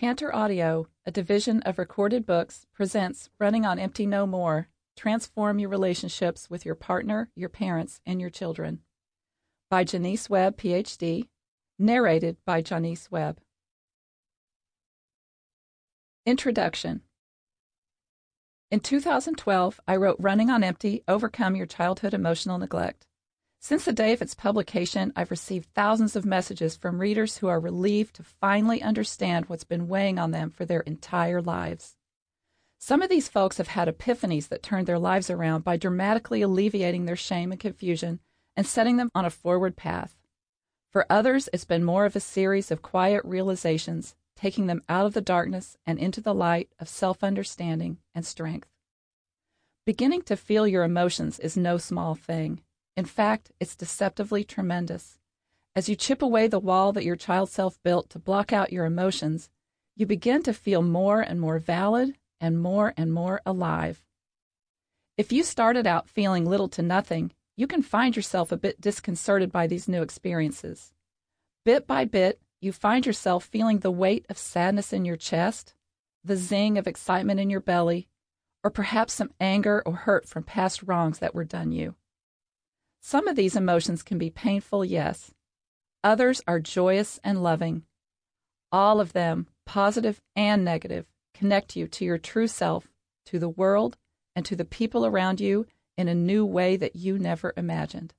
Cantor Audio, a division of Recorded Books, presents Running on Empty No More. Transform your relationships with your partner, your parents, and your children. By Janice Webb, Ph.D. Narrated by Janice Webb. Introduction. In 2012, I wrote Running on Empty, Overcome Your Childhood Emotional Neglect. Since the day of its publication, I've received thousands of messages from readers who are relieved to finally understand what's been weighing on them for their entire lives. Some of these folks have had epiphanies that turned their lives around by dramatically alleviating their shame and confusion and setting them on a forward path. For others, it's been more of a series of quiet realizations, taking them out of the darkness and into the light of self-understanding and strength. Beginning to feel your emotions is no small thing. In fact, it's deceptively tremendous. As you chip away the wall that your child self built to block out your emotions, you begin to feel more and more valid and more alive. If you started out feeling little to nothing, you can find yourself a bit disconcerted by these new experiences. Bit by bit, you find yourself feeling the weight of sadness in your chest, the zing of excitement in your belly, or perhaps some anger or hurt from past wrongs that were done you. Some of these emotions can be painful, yes. Others are joyous and loving. All of them, positive and negative, connect you to your true self, to the world, and to the people around you in a new way that you never imagined.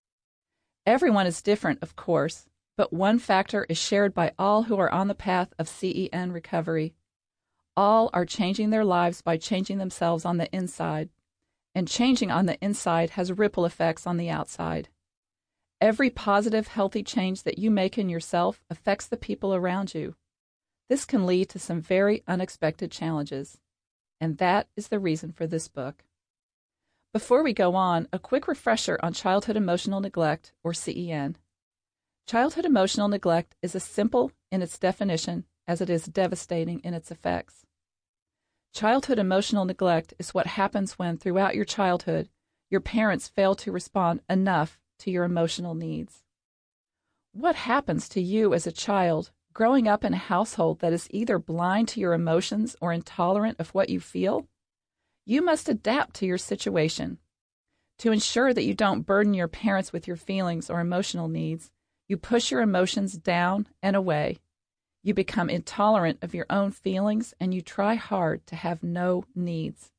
Everyone is different, of course, but one factor is shared by all who are on the path of CEN recovery. All are changing their lives by changing themselves on the inside. And changing on the inside has ripple effects on the outside. Every positive, healthy change that you make in yourself affects the people around you. This can lead to some very unexpected challenges, and that is the reason for this book. Before we go on, a quick refresher on childhood emotional neglect, or CEN. Childhood emotional neglect is as simple in its definition as it is devastating in its effects. Childhood emotional neglect is what happens when, throughout your childhood, your parents fail to respond enough to your emotional needs. What happens to you as a child growing up in a household that is either blind to your emotions or intolerant of what you feel? You must adapt to your situation. To ensure that you don't burden your parents with your feelings or emotional needs, you push your emotions down and away. You become intolerant of your own feelings, and you try hard to have no needs.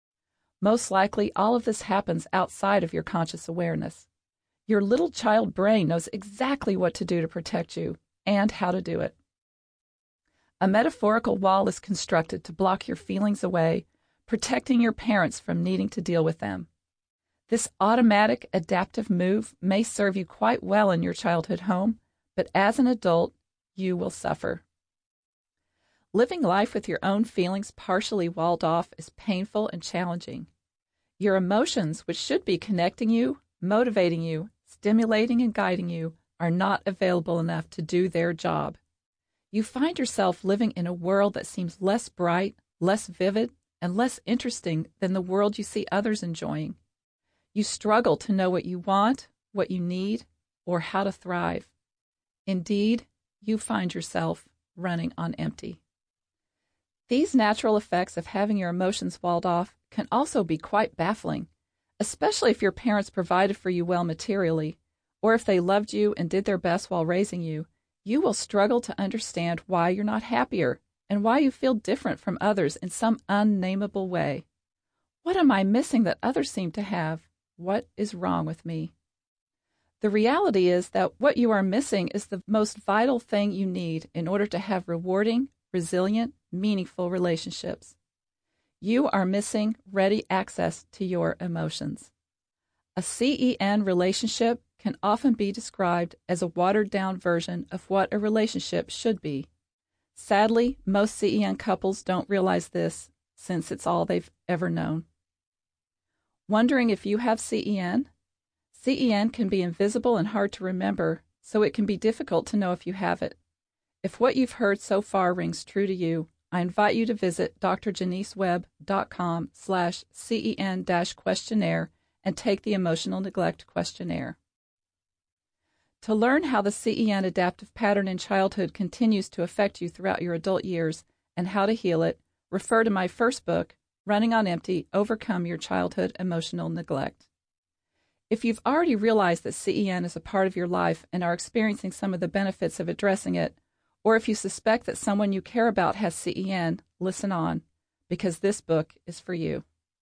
Most likely, all of this happens outside of your conscious awareness. Your little child brain knows exactly what to do to protect you and how to do it. A metaphorical wall is constructed to block your feelings away, protecting your parents from needing to deal with them. This automatic, adaptive move may serve you quite well in your childhood home, but as an adult, you will suffer. Living life with your own feelings partially walled off is painful and challenging. Your emotions, which should be connecting you, motivating you, stimulating and guiding you, are not available enough to do their job. You find yourself living in a world that seems less bright, less vivid, and less interesting than the world you see others enjoying. You struggle to know what you want, what you need, or how to thrive. Indeed, you find yourself running on empty. These natural effects of having your emotions walled off can also be quite baffling, especially if your parents provided for you well materially, or if they loved you and did their best while raising you. You will struggle to understand why you're not happier and why you feel different from others in some unnameable way. What am I missing that others seem to have? What is wrong with me? The reality is that what you are missing is the most vital thing you need in order to have rewarding, resilient, meaningful relationships. You are missing ready access to your emotions. A CEN relationship can often be described as a watered-down version of what a relationship should be. Sadly, most CEN couples don't realize this, since it's all they've ever known. Wondering if you have CEN? CEN can be invisible and hard to remember, so it can be difficult to know if you have it. If what you've heard so far rings true to you, I invite you to visit drjanicewebb.com/CEN-questionnaire and take the Emotional Neglect Questionnaire. To learn how the CEN adaptive pattern in childhood continues to affect you throughout your adult years and how to heal it, refer to my first book, Running on Empty: Overcome Your Childhood Emotional Neglect. If you've already realized that CEN is a part of your life and are experiencing some of the benefits of addressing it, or if you suspect that someone you care about has CEN, listen on, because this book is for you.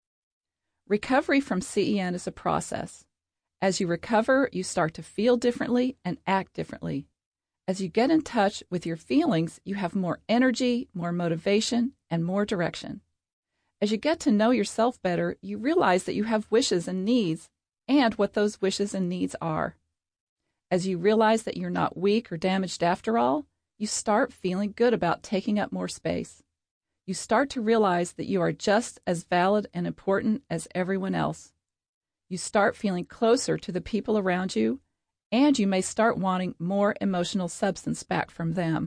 Recovery from CEN is a process. As you recover, you start to feel differently and act differently. As you get in touch with your feelings, you have more energy, more motivation, and more direction. As you get to know yourself better, you realize that you have wishes and needs and what those wishes and needs are. As you realize that you're not weak or damaged after all, you start feeling good about taking up more space. You start to realize that you are just as valid and important as everyone else. You start feeling closer to the people around you, and you may start wanting more emotional substance back from them.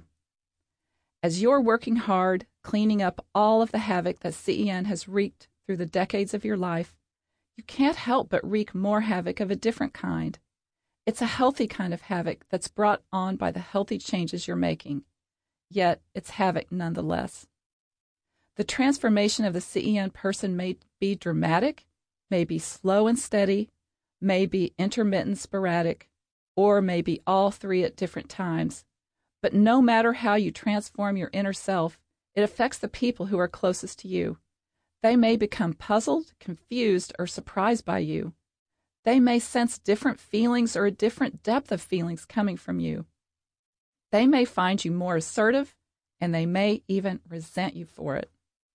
As you're working hard, cleaning up all of the havoc that CEN has wreaked through the decades of your life, you can't help but wreak more havoc of a different kind. It's a healthy kind of havoc that's brought on by the healthy changes you're making. Yet, it's havoc nonetheless. The transformation of the CEN person may be dramatic, may be slow and steady, may be intermittent, sporadic, or may be all three at different times. But no matter how you transform your inner self, it affects the people who are closest to you. They may become puzzled, confused, or surprised by you. They may sense different feelings or a different depth of feelings coming from you. They may find you more assertive, and they may even resent you for it.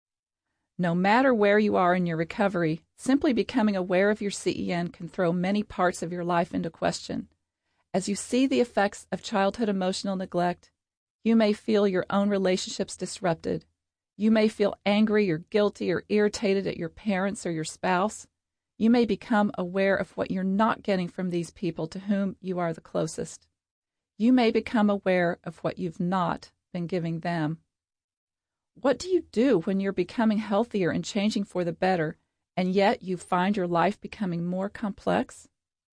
No matter where you are in your recovery, simply becoming aware of your CEN can throw many parts of your life into question. As you see the effects of childhood emotional neglect, you may feel your own relationships disrupted. You may feel angry or guilty or irritated at your parents or your spouse. You may become aware of what you're not getting from these people to whom you are the closest. You may become aware of what you've not been giving them. What do you do when you're becoming healthier and changing for the better, and yet you find your life becoming more complex?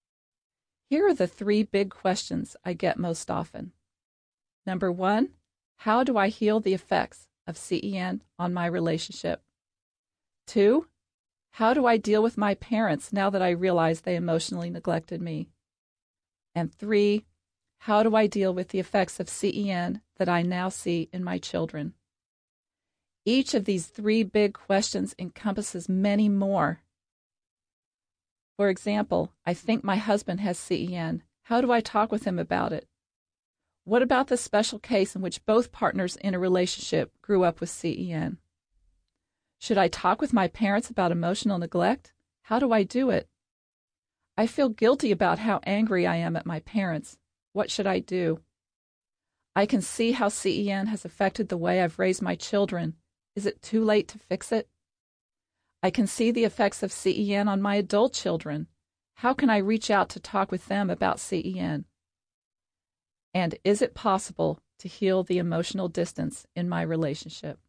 Here are the 3 big questions I get most often. Number 1, how do I heal the effects of CEN on my relationship? 2, how do I deal with my parents now that I realize they emotionally neglected me? And 3, how do I deal with the effects of CEN that I now see in my children? Each of these 3 big questions encompasses many more. For example, I think my husband has CEN. How do I talk with him about it? What about the special case in which both partners in a relationship grew up with CEN? Should I talk with my parents about emotional neglect? How do I do it? I feel guilty about how angry I am at my parents. What should I do? I can see how CEN has affected the way I've raised my children. Is it too late to fix it? I can see the effects of CEN on my adult children. How can I reach out to talk with them about CEN? And is it possible to heal the emotional distance in my relationship?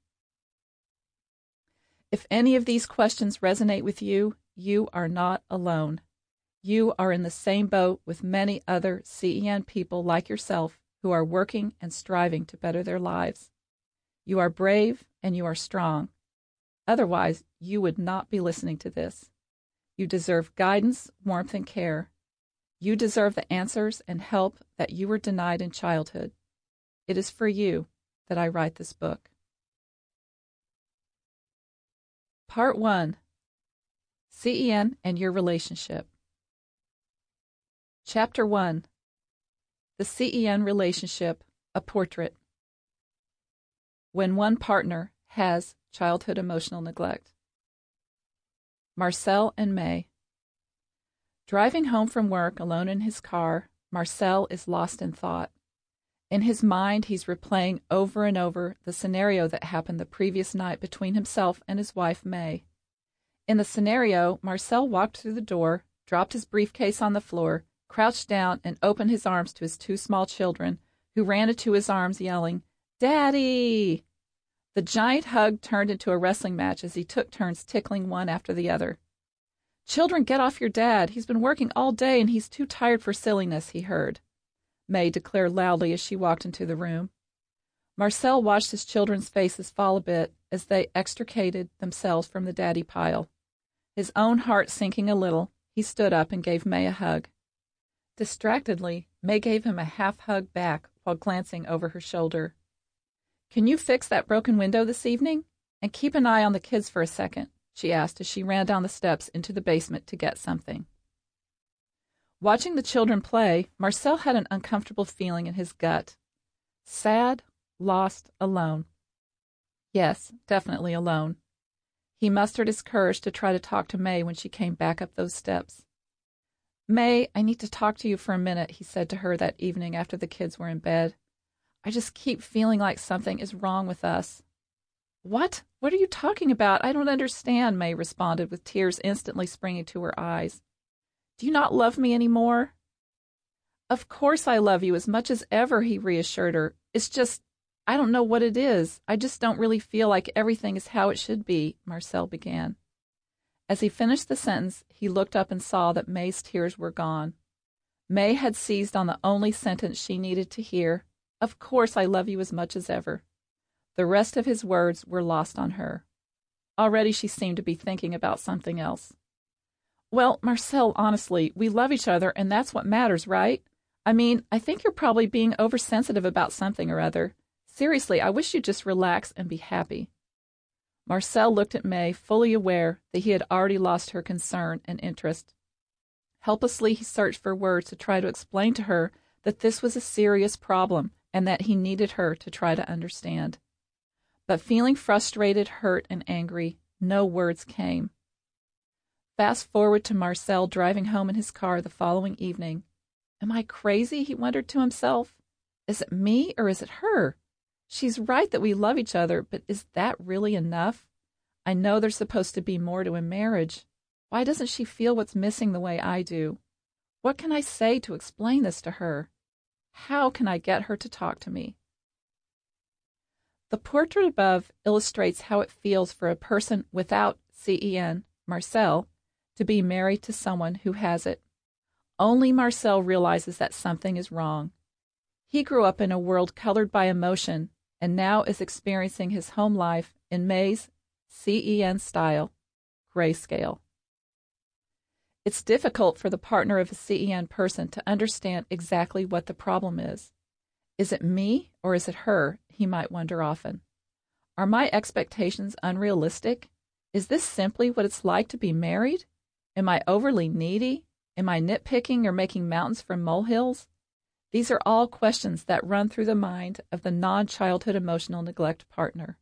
If any of these questions resonate with you, you are not alone. You are in the same boat with many other CEN people like yourself who are working and striving to better their lives. You are brave and you are strong. Otherwise, you would not be listening to this. You deserve guidance, warmth, and care. You deserve the answers and help that you were denied in childhood. It is for you that I write this book. Part 1. CEN and your relationship. Chapter 1. The CEN relationship, a portrait. When one partner has childhood emotional neglect. Marcel and May. Driving home from work alone in his car, Marcel is lost in thought. In his mind, he's replaying over and over the scenario that happened the previous night between himself and his wife, May. In the scenario, Marcel walked through the door, dropped his briefcase on the floor, crouched down, and opened his arms to his 2 small children, who ran into his arms yelling, "Daddy!" The giant hug turned into a wrestling match as he took turns tickling one after the other. "Children, get off your dad. He's been working all day and he's too tired for silliness," he heard. May declared loudly as she walked into the room. Marcel watched his children's faces fall a bit as they extricated themselves from the daddy pile. His own heart sinking a little, he stood up and gave May a hug. Distractedly, May gave him a half-hug back while glancing over her shoulder. "Can you fix that broken window this evening? And keep an eye on the kids for a second," she asked as she ran down the steps into the basement to get something. Watching the children play, Marcel had an uncomfortable feeling in his gut. Sad, lost, alone. Yes, definitely alone. He mustered his courage to try to talk to May when she came back up those steps. "May, I need to talk to you for a minute," he said to her that evening after the kids were in bed. "I just keep feeling like something is wrong with us." "What? What are you talking about? I don't understand," May responded with tears instantly springing to her eyes. "Do you not love me any more?" "Of course I love you as much as ever," he reassured her. "It's just, I don't know what it is. I just don't really feel like everything is how it should be," Marcel began. As he finished the sentence, he looked up and saw that May's tears were gone. May had seized on the only sentence she needed to hear. "Of course I love you as much as ever." The rest of his words were lost on her. Already she seemed to be thinking about something else. "Well, Marcel, honestly, we love each other, and that's what matters, right? I mean, I think you're probably being oversensitive about something or other. Seriously, I wish you'd just relax and be happy." Marcel looked at May, fully aware that he had already lost her concern and interest. Helplessly, he searched for words to try to explain to her that this was a serious problem and that he needed her to try to understand. But feeling frustrated, hurt, and angry, no words came. Fast forward to Marcel driving home in his car the following evening. "Am I crazy?" he wondered to himself. "Is it me or is it her? She's right that we love each other, but is that really enough? I know there's supposed to be more to a marriage. Why doesn't she feel what's missing the way I do? What can I say to explain this to her? How can I get her to talk to me?" The portrait above illustrates how it feels for a person without CEN, Marcel, to be married to someone who has it. Only Marcel realizes that something is wrong. He grew up in a world colored by emotion and now is experiencing his home life in May's CEN style, grayscale. It's difficult for the partner of a CEN person to understand exactly what the problem is. Is it me or is it her? He might wonder often. Are my expectations unrealistic? Is this simply what it's like to be married? Am I overly needy? Am I nitpicking or making mountains from molehills? These are all questions that run through the mind of the non-childhood emotional neglect partner.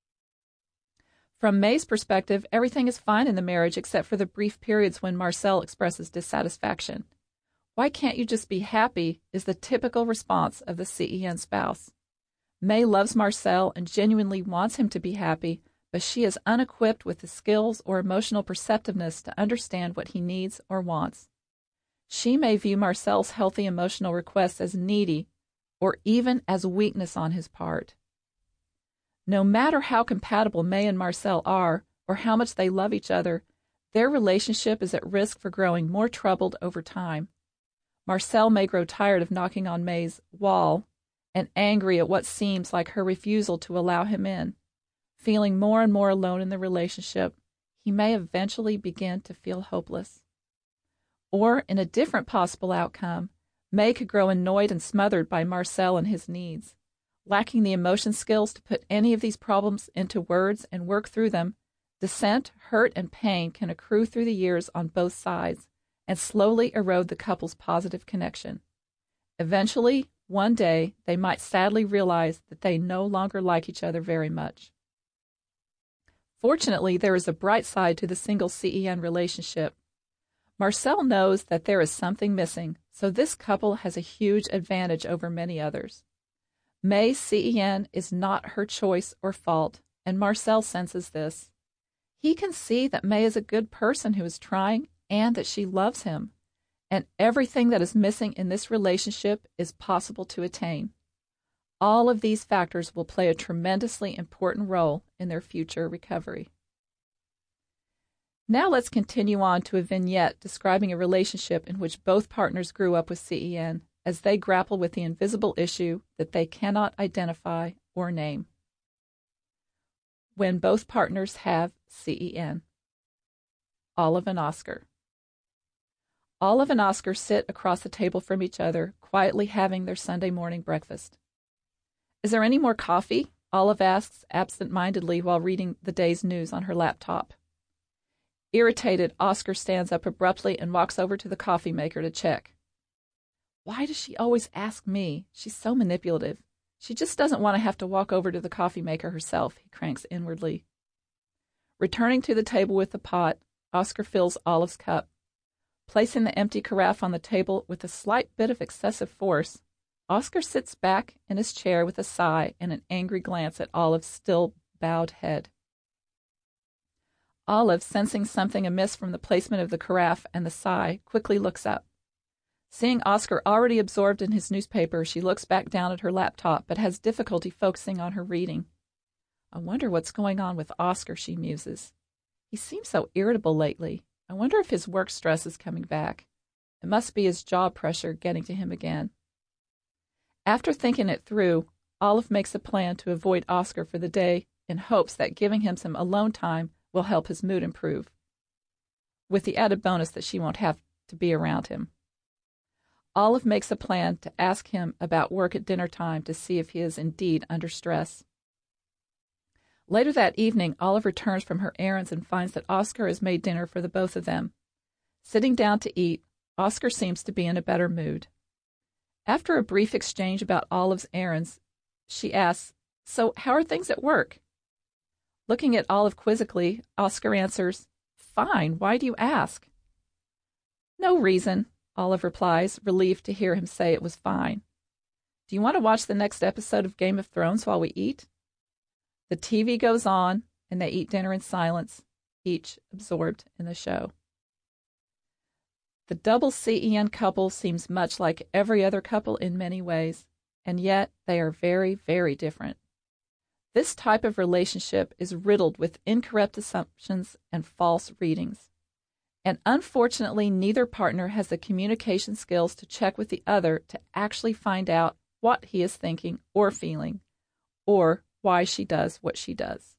From May's perspective, everything is fine in the marriage except for the brief periods when Marcel expresses dissatisfaction. "Why can't you just be happy?" is the typical response of the CEN spouse. May loves Marcel and genuinely wants him to be happy, but she is unequipped with the skills or emotional perceptiveness to understand what he needs or wants. She may view Marcel's healthy emotional requests as needy or even as weakness on his part. No matter how compatible May and Marcel are or how much they love each other, their relationship is at risk for growing more troubled over time. Marcel may grow tired of knocking on May's wall and angry at what seems like her refusal to allow him in. Feeling more and more alone in the relationship, he may eventually begin to feel hopeless. Or, in a different possible outcome, May could grow annoyed and smothered by Marcel and his needs. Lacking the emotion skills to put any of these problems into words and work through them, dissent, hurt, and pain can accrue through the years on both sides and slowly erode the couple's positive connection. Eventually, one day, they might sadly realize that they no longer like each other very much. Fortunately, there is a bright side to the single CEN relationship. Marcel knows that there is something missing, so this couple has a huge advantage over many others. May's CEN is not her choice or fault, and Marcel senses this. He can see that May is a good person who is trying and that she loves him, and everything that is missing in this relationship is possible to attain. All of these factors will play a tremendously important role in their future recovery. Now let's continue on to a vignette describing a relationship in which both partners grew up with CEN, as they grapple with the invisible issue that they cannot identify or name. When both partners have CEN. Olive and Oscar. Olive and Oscar sit across the table from each other, quietly having their Sunday morning breakfast. "Is there any more coffee?" Olive asks absent-mindedly while reading the day's news on her laptop. Irritated, Oscar stands up abruptly and walks over to the coffee maker to check. "Why does she always ask me? She's so manipulative. She just doesn't want to have to walk over to the coffee maker herself," he cranks inwardly. Returning to the table with the pot, Oscar fills Olive's cup. Placing the empty carafe on the table with a slight bit of excessive force, Oscar sits back in his chair with a sigh and an angry glance at Olive's still bowed head. Olive, sensing something amiss from the placement of the carafe and the sigh, quickly looks up. Seeing Oscar already absorbed in his newspaper, she looks back down at her laptop but has difficulty focusing on her reading. "I wonder what's going on with Oscar," she muses. "He seems so irritable lately. I wonder if his work stress is coming back. It must be his job pressure getting to him again." After thinking it through, Olive makes a plan to avoid Oscar for the day in hopes that giving him some alone time will help his mood improve, with the added bonus that she won't have to be around him. Olive makes a plan to ask him about work at dinner time to see if he is indeed under stress. Later that evening, Olive returns from her errands and finds that Oscar has made dinner for the both of them. Sitting down to eat, Oscar seems to be in a better mood. After a brief exchange about Olive's errands, she asks, "So how are things at work?" Looking at Olive quizzically, Oscar answers, "Fine, why do you ask?" "No reason," Olive replies, relieved to hear him say it was fine. "Do you want to watch the next episode of Game of Thrones while we eat?" The TV goes on, and they eat dinner in silence, each absorbed in the show. The double CEN couple seems much like every other couple in many ways, and yet they are very, very different. This type of relationship is riddled with incorrect assumptions and false readings. And unfortunately, neither partner has the communication skills to check with the other to actually find out what he is thinking or feeling, or why she does what she does.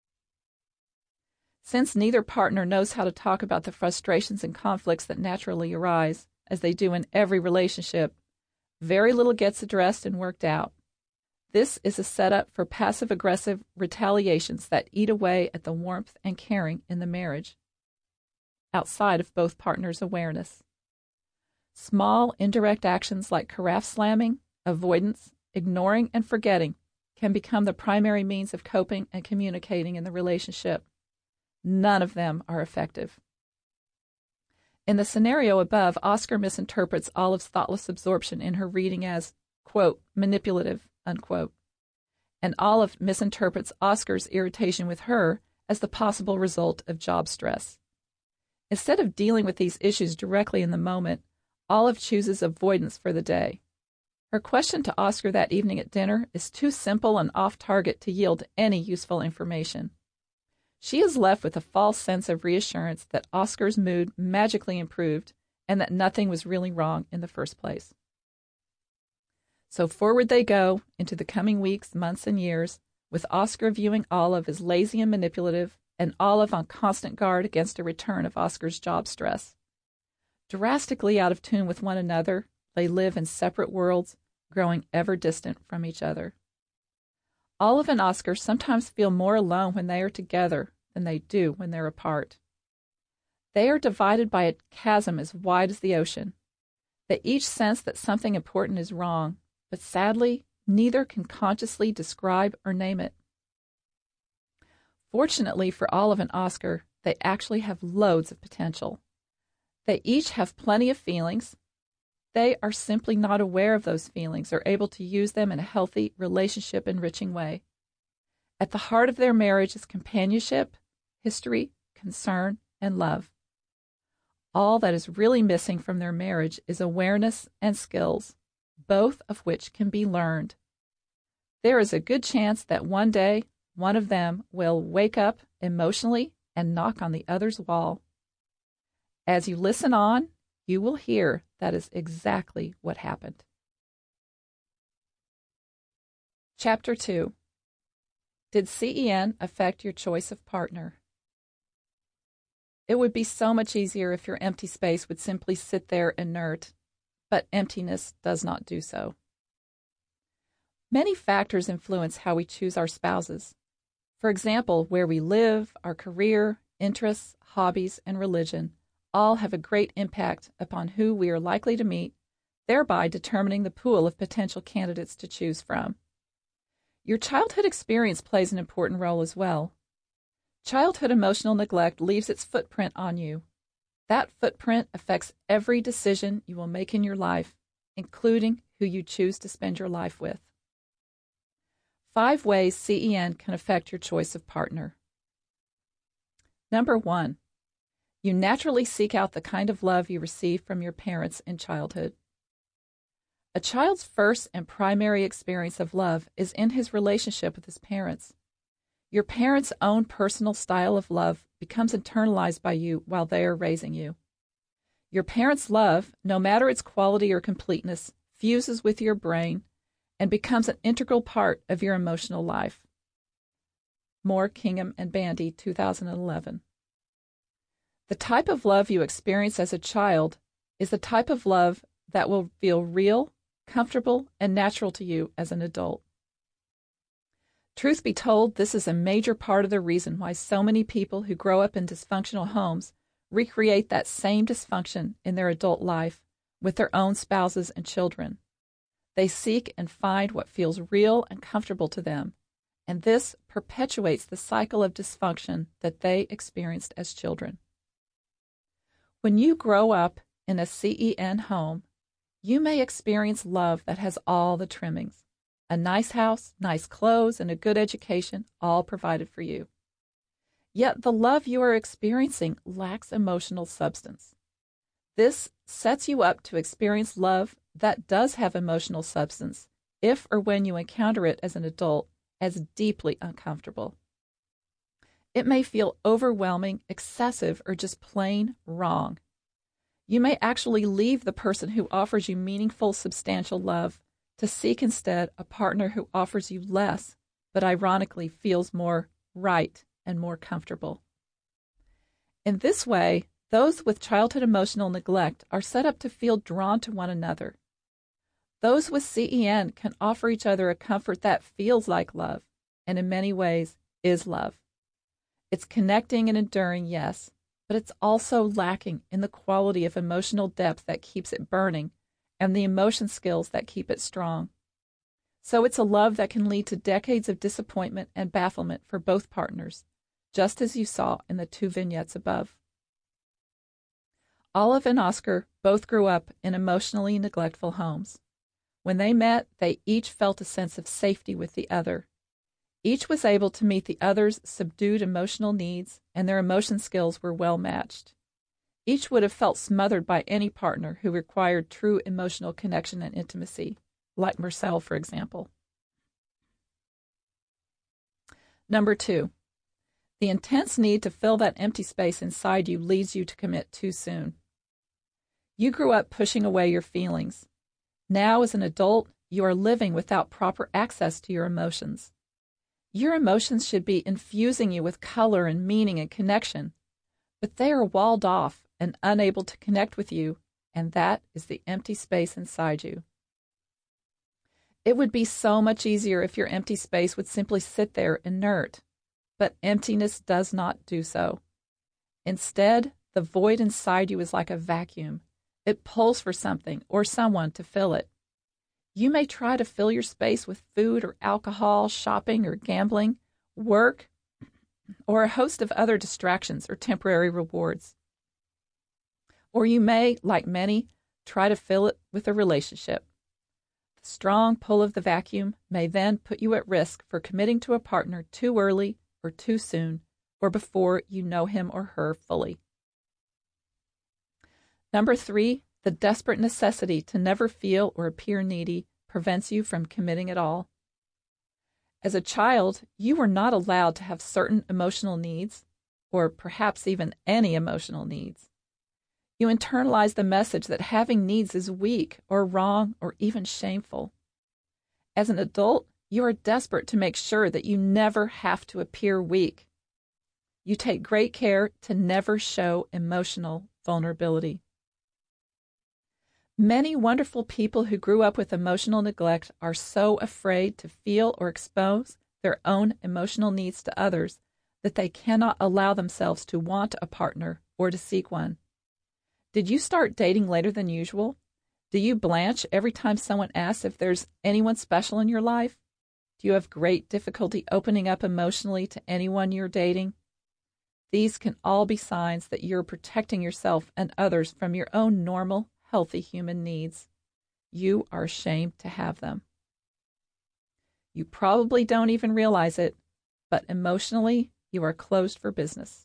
Since neither partner knows how to talk about the frustrations and conflicts that naturally arise, as they do in every relationship, very little gets addressed and worked out. This is a setup for passive-aggressive retaliations that eat away at the warmth and caring in the marriage, outside of both partners' awareness. Small, indirect actions like carafe slamming, avoidance, ignoring, and forgetting can become the primary means of coping and communicating in the relationship. None of them are effective. In the scenario above, Oscar misinterprets Olive's thoughtless absorption in her reading as, quote, manipulative, unquote. And Olive misinterprets Oscar's irritation with her as the possible result of job stress. Instead of dealing with these issues directly in the moment, Olive chooses avoidance for the day. Her question to Oscar that evening at dinner is too simple and off-target to yield any useful information. She is left with a false sense of reassurance that Oscar's mood magically improved and that nothing was really wrong in the first place. So forward they go into the coming weeks, months, and years, with Oscar viewing Olive as lazy and manipulative, and Olive on constant guard against a return of Oscar's job stress. Drastically out of tune with one another, they live in separate worlds, growing ever distant from each other. Olive and Oscar sometimes feel more alone when they are together than they do when they're apart. They are divided by a chasm as wide as the ocean. They each sense that something important is wrong, but sadly, neither can consciously describe or name it. Fortunately for Olive and Oscar, they actually have loads of potential. They each have plenty of feelings. They are simply not aware of those feelings or able to use them in a healthy, relationship-enriching way. At the heart of their marriage is companionship, history, concern, and love. All that is really missing from their marriage is awareness and skills, both of which can be learned. There is a good chance that one day one of them will wake up emotionally and knock on the other's wall. As you listen on, you will hear that is exactly what happened. Chapter 2. Did CEN affect your choice of partner? It would be so much easier if your empty space would simply sit there inert, but emptiness does not do so. Many factors influence how we choose our spouses. For example, where we live, our career, interests, hobbies, and religion all have a great impact upon who we are likely to meet, thereby determining the pool of potential candidates to choose from. Your childhood experience plays an important role as well. Childhood emotional neglect leaves its footprint on you. That footprint affects every decision you will make in your life, including who you choose to spend your life with. 5 ways CEN can affect your choice of partner. Number 1, you naturally seek out the kind of love you received from your parents in childhood. A child's first and primary experience of love is in his relationship with his parents. Your parents' own personal style of love becomes internalized by you while they are raising you. Your parents' love, no matter its quality or completeness, fuses with your brain and becomes an integral part of your emotional life. Moore, Kingham, and Bandy, 2011. The type of love you experience as a child is the type of love that will feel real, comfortable, and natural to you as an adult. Truth be told, this is a major part of the reason why so many people who grow up in dysfunctional homes recreate that same dysfunction in their adult life with their own spouses and children. They seek and find what feels real and comfortable to them, and this perpetuates the cycle of dysfunction that they experienced as children. When you grow up in a CEN home, you may experience love that has all the trimmings. A nice house, nice clothes, and a good education, all provided for you. Yet the love you are experiencing lacks emotional substance. This sets you up to experience love that does have emotional substance, if or when you encounter it as an adult, as deeply uncomfortable. It may feel overwhelming, excessive, or just plain wrong. You may actually leave the person who offers you meaningful, substantial love to seek instead a partner who offers you less, but ironically feels more right and more comfortable. In this way, those with childhood emotional neglect are set up to feel drawn to one another. Those with CEN can offer each other a comfort that feels like love, and in many ways is love. It's connecting and enduring, yes, but it's also lacking in the quality of emotional depth that keeps it burning and the emotion skills that keep it strong. So it's a love that can lead to decades of disappointment and bafflement for both partners, just as you saw in the 2 vignettes above. Olive and Oscar both grew up in emotionally neglectful homes. When they met, they each felt a sense of safety with the other. Each was able to meet the other's subdued emotional needs, and their emotion skills were well matched. Each would have felt smothered by any partner who required true emotional connection and intimacy, like Marcel, for example. Number 2, the intense need to fill that empty space inside you leads you to commit too soon. You grew up pushing away your feelings. Now, as an adult, you are living without proper access to your emotions. Your emotions should be infusing you with color and meaning and connection, but they are walled off and unable to connect with you, and that is the empty space inside you. It would be so much easier if your empty space would simply sit there inert, but emptiness does not do so. Instead, the void inside you is like a vacuum. It pulls for something or someone to fill it. You may try to fill your space with food or alcohol, shopping or gambling, work, or a host of other distractions or temporary rewards. Or you may, like many, try to fill it with a relationship. The strong pull of the vacuum may then put you at risk for committing to a partner too early or too soon, or before you know him or her fully. Number 3, the desperate necessity to never feel or appear needy prevents you from committing at all. As a child, you were not allowed to have certain emotional needs, or perhaps even any emotional needs. You internalize the message that having needs is weak or wrong or even shameful. As an adult, You are desperate to make sure that you never have to appear weak. You take great care to never show emotional vulnerability. Many wonderful people who grew up with emotional neglect are so afraid to feel or expose their own emotional needs to others that they cannot allow themselves to want a partner or to seek one. Did you start dating later than usual? Do you blanch every time someone asks if there's anyone special in your life? Do you have great difficulty opening up emotionally to anyone you're dating? These can all be signs that you're protecting yourself and others from your own normal, healthy human needs. You are ashamed to have them. You probably don't even realize it, but emotionally, you are closed for business.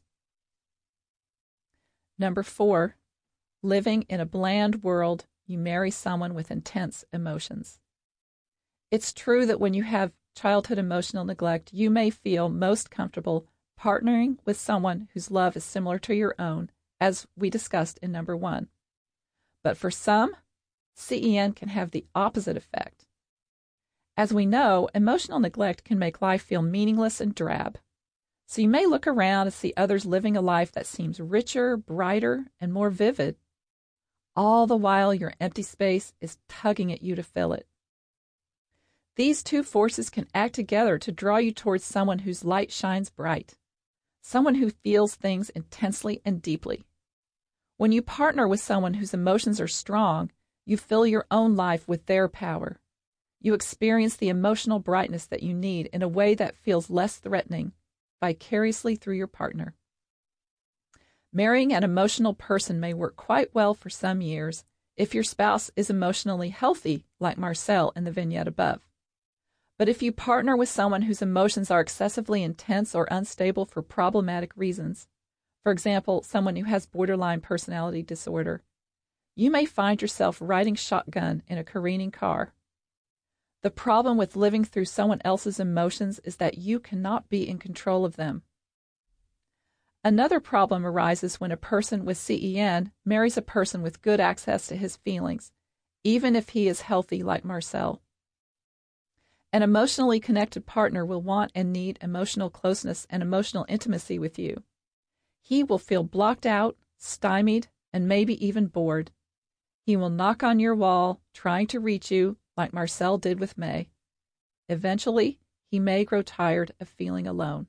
Number 4, living in a bland world, you marry someone with intense emotions. It's true that when you have childhood emotional neglect, you may feel most comfortable partnering with someone whose love is similar to your own, as we discussed in number 1. But for some, CEN can have the opposite effect. As we know, emotional neglect can make life feel meaningless and drab. So you may look around and see others living a life that seems richer, brighter, and more vivid. All the while, your empty space is tugging at you to fill it. These two forces can act together to draw you towards someone whose light shines bright, someone who feels things intensely and deeply. When you partner with someone whose emotions are strong, you fill your own life with their power. You experience the emotional brightness that you need in a way that feels less threatening, vicariously through your partner. Marrying an emotional person may work quite well for some years if your spouse is emotionally healthy, like Marcel in the vignette above. But if you partner with someone whose emotions are excessively intense or unstable for problematic reasons, for example, someone who has borderline personality disorder, you may find yourself riding shotgun in a careening car. The problem with living through someone else's emotions is that you cannot be in control of them. Another problem arises when a person with CEN marries a person with good access to his feelings, even if he is healthy like Marcel. An emotionally connected partner will want and need emotional closeness and emotional intimacy with you. He will feel blocked out, stymied, and maybe even bored. He will knock on your wall, trying to reach you, like Marcel did with May. Eventually, he may grow tired of feeling alone.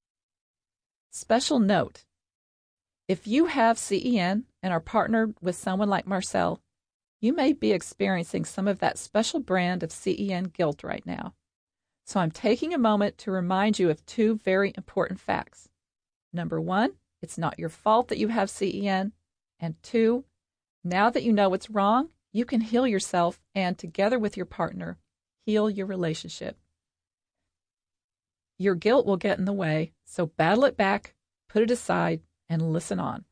Special note: if you have CEN and are partnered with someone like Marcel, you may be experiencing some of that special brand of CEN guilt right now. So I'm taking a moment to remind you of 2 very important facts. Number 1, it's not your fault that you have CEN. And 2, now that you know what's wrong, you can heal yourself and, together with your partner, heal your relationship. Your guilt will get in the way, so battle it back, put it aside, and listen on.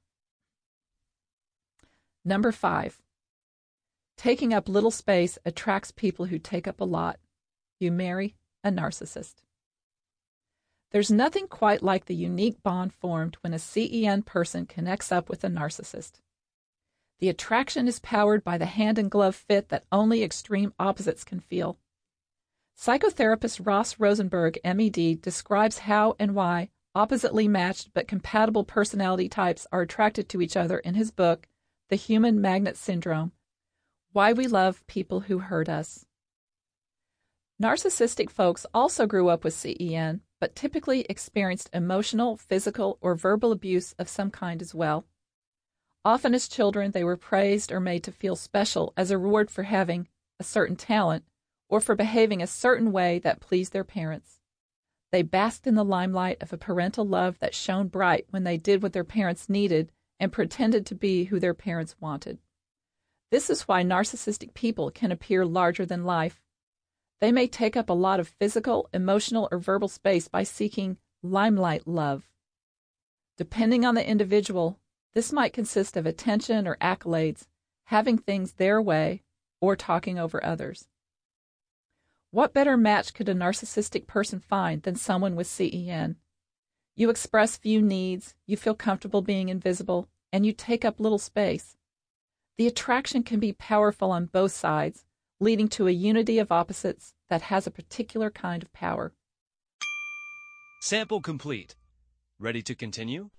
Number 5, taking up little space attracts people who take up a lot. You marry a narcissist. There's nothing quite like the unique bond formed when a CEN person connects up with a narcissist. The attraction is powered by the hand-in-glove fit that only extreme opposites can feel. Psychotherapist Ross Rosenberg, MED, describes how and why oppositely matched but compatible personality types are attracted to each other in his book, The Human Magnet Syndrome: Why We Love People Who Hurt Us. Narcissistic folks also grew up with CEN, but typically experienced emotional, physical, or verbal abuse of some kind as well. Often as children, they were praised or made to feel special as a reward for having a certain talent or for behaving a certain way that pleased their parents. They basked in the limelight of a parental love that shone bright when they did what their parents needed and pretended to be who their parents wanted. This is why narcissistic people can appear larger than life. They may take up a lot of physical, emotional, or verbal space by seeking limelight love. Depending on the individual, this might consist of attention or accolades, having things their way, or talking over others. What better match could a narcissistic person find than someone with CEN? You express few needs, you feel comfortable being invisible, and you take up little space. The attraction can be powerful on both sides, leading to a unity of opposites, that has a particular kind of power. Sample complete. Ready to continue?